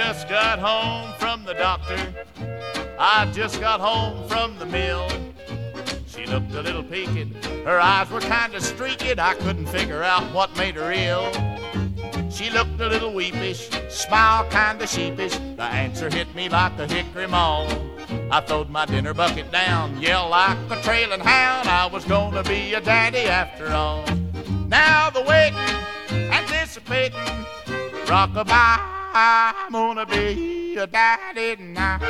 just got home from the doctor. I just got home from the mill. She looked a little peaked. Her eyes were kind of streaked. I couldn't figure out what made her ill. She looked a little weepish, smiled kind of sheepish. The answer hit me like a hickory maul. I throwed my dinner bucket down, yelled like a trailing hound. I was gonna be a daddy after all. Now the waiting, anticipating, rock-a-bye, I'm gonna be a daddy now.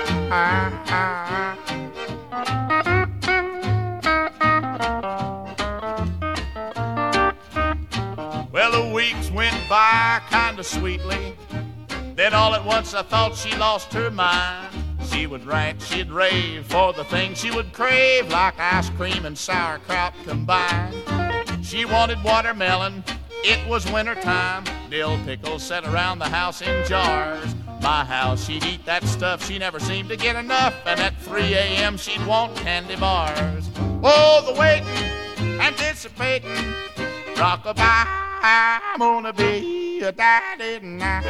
Well, the weeks went by kind of sweetly. Then all at once I thought she lost her mind. She would rant, she'd rave for the things she would crave, like ice cream and sauerkraut combined. She wanted watermelon, it was winter time. Dill pickles set around the house in jars. My house, she'd eat that stuff, she never seemed to get enough. And at 3 a.m. she'd want candy bars. Oh, the waiting, anticipating, rock-a-bye, I'm gonna be a daddy now.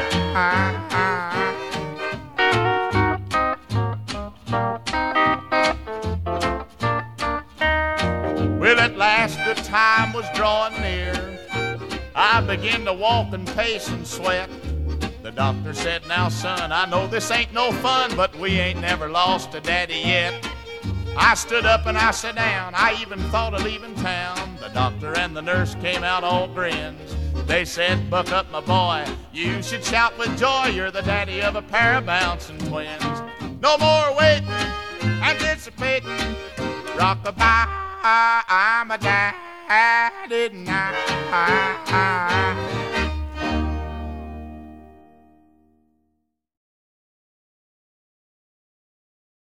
Well, at last the time was drawing near. I began to walk and pace and sweat. The doctor said, now son, I know this ain't no fun, but we ain't never lost a daddy yet. I stood up and I sat down, I even thought of leaving town. The doctor and the nurse came out all grins. They said, buck up my boy, you should shout with joy. You're the daddy of a pair of bouncing twins. No more waiting, anticipating, rock-a-bye, I'm a daddy now.